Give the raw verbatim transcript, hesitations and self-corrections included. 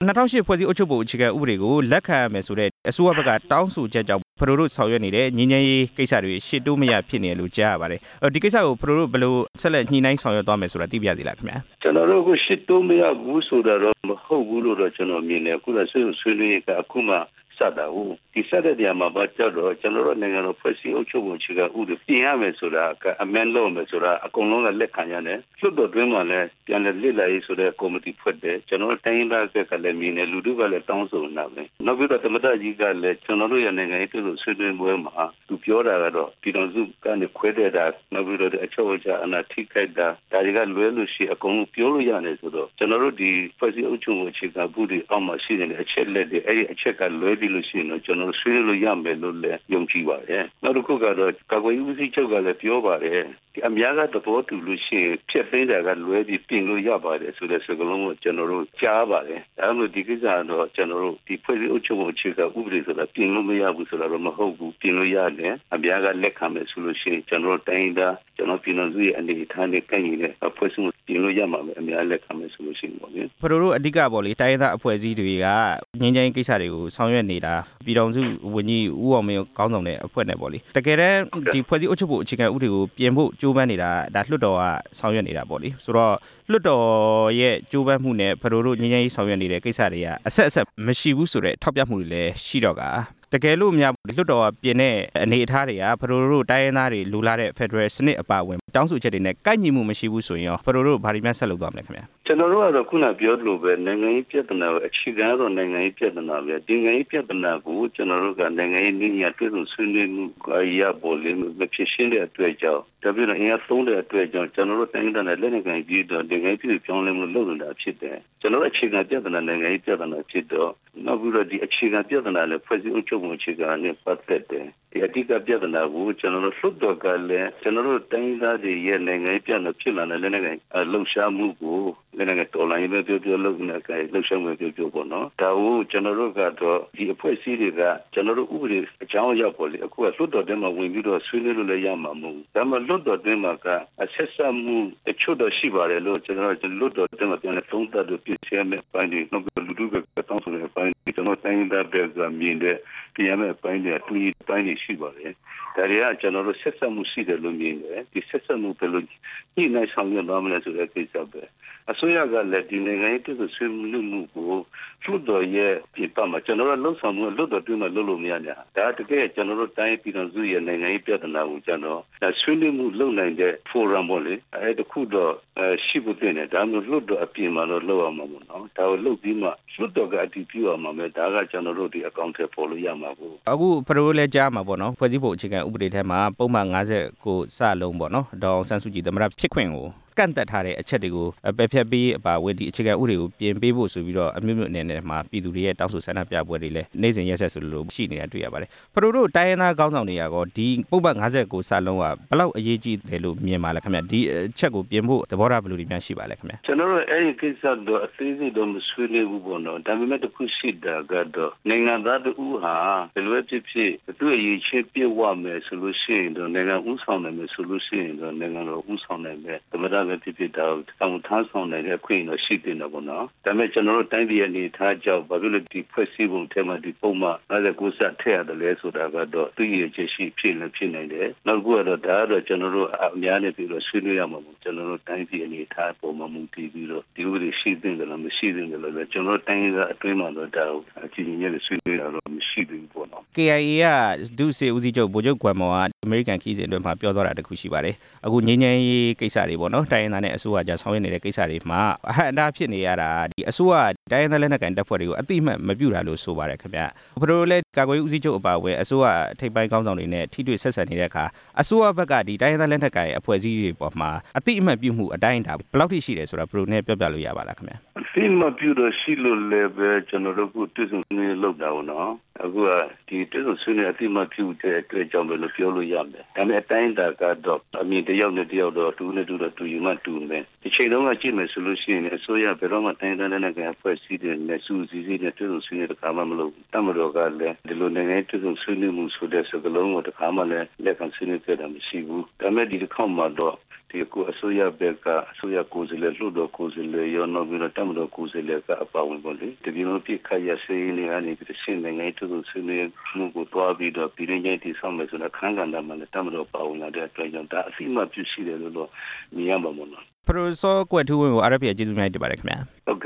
နှစ်ထောင်ရှစ်ဖွဲ့စည်းအုပ်ချုပ်ပုံအခြေခံဥပဒေကိုလက်ခံရမယ်ဆိုတဲ့အစိုးရဘက်ကတောင်းဆိုချက်ကြောင့်ဖရိုတို့ဆောင်ရွက်နေတဲ့ငြိမ်းချမ်းရေးကိစ္စတွေရှေ့တိုးမရဖြစ်နေလို့ကြားရပါတယ်။ဒီကိစ္စကိုဖရိုတို့ဘယ်လိုဆက်လက်ညှိနှိုင်းဆောင်ရွက်သွားမယ်ဆိုတာသိပြစီလားခင်ဗျာ။ကျွန်တော်တို့ကရှေ့တိုးမရဘူးဆိုတာတော့မဟုတ်ဘူးလို့တော့ကျွန်တော်မြင်တယ်။အခုလည်းဆွေးဆွေးနွေးကအခုမှစတာဟုတ်ဒီစတဲ့နေရာမှာဘာကြောက်တော့ကျွန်တော်တို့နိုင်ငံတော်ဖွဲ့စည်းအုပ်ချုပ်ပုံအခြေခံဥပဒေပြင်ရမယ်ဆိုတာကအမန်လို့မယ်ဆိုတာအကုန်လုံးကလက်ခံရတယ်။လွှတ်တော်တွင်းမှာလည်းပြန်လည်လေ့လာရေးဆိုတဲ့ကော်မတီဖွဲ့တယ်ကျွန်တော်တို့တိုင်းရင်းသားကလည်းမြင်တယ်လူတို့ကလည်းတောင်းဆိုနေတာပဲ။နောက်ပြီးတော့သမ္မတကြီးကလည်းကျွန်တော်တို့ရနိုင်ငံရေးတို့ဆွေးနွေးပွဲမှာသူပြောတာကတော့ပြည်တော်စုကနေခွဲတဲ့တာနောက်ပြီးတော့အချုပ်အခြာအနာထိခိုက်တာဒါတွေကလွဲလို့ရှိအကုန်လုံးပြောလို့ရတယ်ဆိုတော့ကျွန်တော်တို့ဒီဖွဲ့စည်းအုပ်ချုပ်ပုံအခြေခံဥပဒေအောက်မှာရှိနေတဲ့အချက်လက်တွေအဲ့ဒီအချက်ကလွဲပြီးလို့ရှိရင်တော့ကျွန်တော်ဆွေးလို့ရမယ်လို့လည်းယုံကြည်ပါတယ်။နောက်တစ်ခုကတော့ကာကွယ်ရေးဦးစီးချုပ်ကလည်းပြောပါတယ်ဒီအများကသဘောတူလို့ရှိရင်ဖြစ်သိမ်းတာကလွဲပြီးပြင်လို့ရပါတယ်ဆိုတဲ့စကားလုံးကိုကျွန်တော်တို့ကြားပါတယ်။ဒါမှမဟုတ်ဒီကိစ္စတော့ကျွန်တော်တို့ဒီဖွဲ့စည်းအုပ်ချုပ်ပုံအခြေခံဥပဒေဆိုတာပြင်လို့မရဘူးဆိုတာတော့မဟုတ်ဘူးပြင်လို့ရတယ်အများကလက်ခံမယ်ဆိုလို့ရှိရင်ကျွန်တော်တို့တိုင်းဒါကျွန်တော်ပြည်တော်စုရဲ့အနေအထားနဲ့ကိုက်ညီတဲ့ဖွဲ့စည်းမှုပြင်လို့ရမှာပဲအများလက်ခံမယ်ဆိုလို့ရှိရင်ပေါ့လေဖရိုတို့အဓိကပေါ့လေတိုင်းဒါအဖွဲ့အစည်းတွေကငြိမ်းချမ်းရေးကိစ္စတွေကိုဆောင်ရွက်နေတာပြည်တော်စုဝန်ကြီးဦးအောင်မင်းကောင်းဆောင်တဲ့အဖွဲ့နဲ့ပေါ့လေတကယ်တမ်းဒီဖွဲ့စည်းအုပ်ချုပ်ပုံအခြေခံဥပဒေကိုပြင်ဖို့ကြိုးပမ်းနေတာဒါလွှတ်တော်ကဆောင်ရွက်နေတာပေါ့လေဆိုတော့လွှတ်တော်ရဲ့ကြိုးပမ်းမှုနဲ့ဖရိုတို့ငြိမ်းချမ်းရေးဆောင်ရွက်နေတဲ့ကိစ္စတွေကအဆက်အဆက်မရှိဘူးဆိုတဲ့ထောက်ပြမှုတွေလည်းရှိတော့ကတကယ်လို့များလွှတ်တော်ကပြင်တဲ့အနေအထားတွေကဖရိုတို့တိုင်းရင်းသားတွေလူလာတဲ့ Federal စနစ်အပါအဝင်တောင်းဆိုချက်တွေနဲ့ကိုက်ညီမှုမရှိဘူးဆိုရင်ရောဖရိုတို့ဘာဒီမှဆက်လုပ်သွားမလဲခင်ဗျာကျွန်တော်တို့ကတော့ခုနပြောသလိုပဲနိုင်ငံရေးပြဿနာကိုအခြေခံတော့နိုင်ငံရေးပြဿနာပဲဒီနိုင်ငံရေးပြဿနာကိုကျွန်တော်တို့ကနိုင်ငံရေးနည်းညာတွေ့ဆုံဆွေးနွေးမှုအရာပေါ်လေးမဖြစ်ရှင်းတဲ့အတွက်ကြောင့်ဒါပြည့်တော့အင်အားသုံးတဲ့အတွက်ကြောင့်ကျွန်တော်တို့တိုင်းဒေသနဲ့လက်နက်ကိုင်ပြည်တော့နိုင်ငံရေးပြည်ပြောင်းလဲမှုလုပ်နေတာဖြစ်တယ်ကျွန်တော်တို့အခြေခံပြဿနာနိုင်ငံရေးပြဿနာဖြစ်တော့နောက်ပြီးတော့ဒီအခြေခံပြဿနာလည်းဖွဲ့စည်းအုပ်ချုပ်ပုံအခြေခံနဲ့ပတ်သက်တယ်ဒီအဓိကပြဿနာကိုကျွန်တော်တို့လွှတ်တော်ကလည်းကျွန်တော်တို့တိုင်းသားတွေရဲ့နိုင်ငံရေးပြဿနာဖြစ်လာတဲ့လက်နက်ကိုင်လှုပ်ရှားမှုကိုလက်နက်ကိုင်တော်လိုင်းပဲပြောပြောလုပ်နေကြလှုပ်ရှားမှုပြောပြောပေါ့နော်ဒါကိုကျွန်တော်တို့ကတော့ဒီအဖွဲ့အစည်းတွေကကျွန်တော်တို့ဥပဒေအကြောင်းအရာပေါ်လေအခုကလွှတ်တော်ထဲမှာဝင်ပြီးတော့ဆွေးနွေးလို့လည်းရမှာမဟုတ်ဒါမှလွှတ်တော်ထဲမှာကအဆက်ဆက်မှုတချို့တော့ရှိပါတယ်လို့ကျွန်တော်တို့လွှတ်တော်ထဲမှာပြန်သုံးသပ်လို့ပြည့်စုံတဲ့ပိုင်းတွေနောက်လူထုကတောင်းဆိုတဲ့ပိုင်းတွေကျွန်တော်တိုင်းသားပဲကမြင်တဲ့ပြန်မဲ့ပိုင်းတွေတူညီပိုင်းတွေရှိပါတယ်ဒါတွေကကျွန်တော်တို့ဆက်ဆက်မှုရှိတယ်လို့မြင်တယ်ဒီဆက်ဆက်မှုပဲလို့ညှိနှိုင်းဆောင်ရွက်သွားမလဲဆိုတဲ့ကိစ္စပဲအစိုးရကလည်းဒီနိုင်ငံရေးပြည်သူ့ဆွေးနွေးမှုကိုလွှတ်တော်ရဲ့ပြည်ပမှာကျွန်တော်တို့လှုပ်ဆောင်မှုလွှတ်တော်တွင်းမှာလုပ်လို့မရကြဒါတကယ်ကျွန်တော်တို့တိုင်းပြည်တော်စုရဲ့နိုင်ငံရေးပြဿနာကိုကျွန်တော်ဆွေးနွေးမှုလုပ်နိုင်တဲ့ forum ပေါ့လေအဲတခုတော့ရှိဖို့တင်တယ်ဒါမျိုးလွှတ်တော်အပြင်မှာတော့လုပ်အောင်မှာပေါ့နော်ဒါကိုလုပ်ပြီးမှလွှတ်တော်ကအတည်ပြုအောင်မှာပဲဒါကကျွန်တော်တို့ဒီအကောင့်ထဲပေါ်လို့ရမှာပေါ့အခုဖရိုလည်းကြားမှာပေါ့နော်ဖွဲ့စည်းပုံအခြေခံဥပဒေထဲမှာပုံမှန်၅၉စလုံးပေါ့နော်ဒေါအောင်ဆန်းစုကြည်သမ္မတဖြစ်ခွင့်ကိုကန့်သက်ထားတဲ့အချက်တွေကိုပယ်ဖျက်ပြီးအပါဝင်ဒီအခြေခံဥပဒေကိုပြင်ပေးဖို့ဆိုပြီးတော့အမျိုးမျိုးအနေနဲ့မှာပြည်သူတွေရဲ့တောင်းဆိုဆန္ဒပြပွဲတွေလည်းနေ့စဉ်ရက်ဆက်ဆိုလို့ရှိနေတာတွေ့ရပါတယ်ဖရိုတို့တိုင်းရင်းသားခေါင်းဆောင်တွေကရောဒီပုံမှန်၅၉စလုံးကဘယ်လောက်အရေးကြီးတယ်လို့မြင်ပါလဲခင်ဗျဒီအချက်ကိုပြင်ဖို့သဘောထားဘယ်လိုတွေများရှိပါလဲခင်ဗျကျွန်တော်တို့အဲ့ဒီကိစ္စတော့အသေးစိတ်တော့မဆွေးနွေးဘူးပေါ့နော်ဒါပေမဲ့တစ်ခုရှိတာကတော့နိုင်ငံသားတူဟာဘယ်လိုဖြစ်ဖြစ်သူ့အရေးချင်းပြည့်ဝမယ်ဆိုလို့ရှိရင်တော့နိုင်ငံဥဆောင်နိုင်မယ်ဆိုလို့ရှိရင်တော့နိုင်ငံတော်ဥဆောင်နိုင်မယ်သမ္မတပဲဖြစ်ဖြစ်တော့တောင်းထမ်းဆောင်နိုင်တဲ့အခွင့်အရေးရှိတယ်နော်ပေါ့နော်ဒါပေမဲ့ကျွန်တော်တို့တိုင်းပြည်အနေထားကြောင့်ဘာဖြစ်လို့ဒီဖွဲ့စည်းပုံထဲမှာဒီပုံမှန်၅၉စထည့်ရတယ်လဲဆိုတာကတော့သူ့ရဲ့ချက်ရှိဖြစ်နေဖြစ်နေတယ်နောက်တစ်ခုကတော့ဒါကတော့ကျွန်တော်တို့အများနဲ့ပြီးတော့ဆွေးနွေးရမှာပေါ့ကျွန်တော်တို့တိုင်းပြည်အနေထားပုံမှန်မူတည်ပြီးတော့ဒီဥပဒေရှိတဲ့ကလည်းမရှိတဲ့ကလည်းကျွန်တော်တိုင်းကအတွင်းမှာတော့ဒါကိုအကြည့်ဉာဏ်နဲ့ဆွေးနွေးရတော့မရှိဘူးပေါ့နော် K I A ကဒုစစ်ဦးစီးချုပ်ဗိုလ်ချုပ်ကွမ်မော်ကအမေရိကန်ခီးစဉ်အတွင်းမှာပြောသွားတာတခုရှိပါတယ်အခုငြိမ်းချမ်းရေးကိစ္စတွေပေါ့နော်တိုင်းရင်းသားနဲ့အစိုးရကြားဆောင်ရွက်နေတဲ့ကိစ္စတွေမှာအဟန့်အတားဖြစ်နေရတာဒီအစိုးရတိုင်းရင်းသားလက်နက်ကိုင်တပ်ဖွဲ့တွေကိုအတိအမှတ်မပြုတာလို့ဆိုပါတယ်ခင်ဗျဖရိုလည်းကာကွယ်ရေးဦးစီးချုပ်အပါအဝင်အစိုးရထိပ်ပိုင်းခေါင်းဆောင်တွေနဲ့ထိတွေ့ဆက်ဆံနေတဲ့အခါအစိုးရဘက်ကဒီတိုင်းရင်းသားလက်နက်ကိုင်အဖွဲ့အစည်းတွေပေါ်မှာအတိအမှတ်ပြုမှုအတိုင်းအတာဘယ်လောက်ထိရှိတယ်ဆိုတာဖရိုနဲ့ပြောပြလို့ရပါလားခင်ဗျအတိအမှတ်ပြုတော့ရှိလို့လည်းပဲကျွန်တော်တို့ကတွေ့ဆုံနေလောက်တာပေါ့နော်အခုကဒီတွေ့ဆုံဆွေးနွေးအတိအမှတ်ပြုတဲ့အတွက်ကြောင့်ပဲလို့ပြောလို့ရမယ်ဒါပေမဲ့အတိုင်းတာကတော့အမြင်တယောက်နဲ့တယောက်တော့တူနဲ့တူတော့တူယူမှတူမယ်ဒီချိန်လုံးကကြည့်မယ်ဆိုလို့ရှိရင်အစိုးရဘယ်တော့မှတိုင်းတိုင်းနဲ့ကဖွဲ့စည်းတဲ့နဲ့စူးစီးစီးနဲ့တွေ့ဆုံဆွေးနွေးတဲ့အခါမှမလို့တမတော်ကလည်းဒီလိုနိုင်ငံတွေ့ဆုံဆွေးနွေးမှုဆိုတဲ့စကားလုံးကိုတစ်ခါမှလည်းလက်ခံဆွေးနွေးခဲ့တာမရှိဘူးဒါပေမဲ့ဒီတစ်ခေါက်မှာတော့ဒီကိုအစိုးရဘက်ကအစိုးရကိုယ်စားလှယ်လှုပ်တော်ကိုယ်စားလှယ်ရောနောက်ပြီးတော့တမတော်ကိုယ်စားလှယ်ကအပါဝင်ပေါ့လေတကယ်လို့ပြစ်ခတ်ရစေးနေကနေပြီးရှင်းနိုင်ငံတူတူဆွေးနွေးမှုကိုတွားပြီးတော့ပြည်ရင်းချင်းတိဆောက်မယ်ဆိုတော့ခန်းကဏ္ဍမှာလည်းတမတော်ပါဝင်လာတဲ့အတွက်ကြောင့်ဒါအစီအမပြုရှိတယ်လို့တော့မြင်ရမှာပေါ့နော်ပရိုဆိုကွက်ထူးဝင်ကို အာရ် အက်ဖ် ကျေးဇူးများတင်ပါတယ်ခင်ဗျာ